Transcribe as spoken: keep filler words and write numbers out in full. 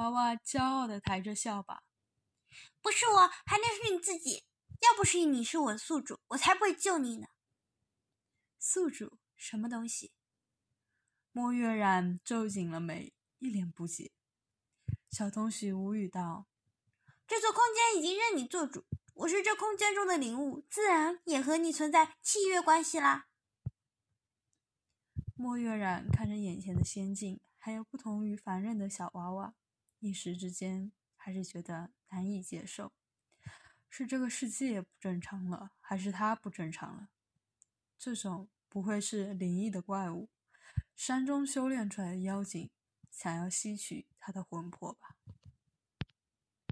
娃娃骄傲地抬着笑吧。 不是我，还能是你自己。要不是你是我的宿主，我才不会救你呢。 宿主？什么东西？莫月然皱紧了眉，一脸不解。小东西无语道： 这座空间已经认你做主，我是这空间中的灵物，自然也和你存在契约关系啦。 莫月然看着眼前的仙境，还有不同于凡人的小娃娃，一时之间还是觉得难以接受。是这个世界不正常了，还是他不正常了？这种不会是灵异的怪物，山中修炼出来的妖精，想要吸取他的魂魄吧？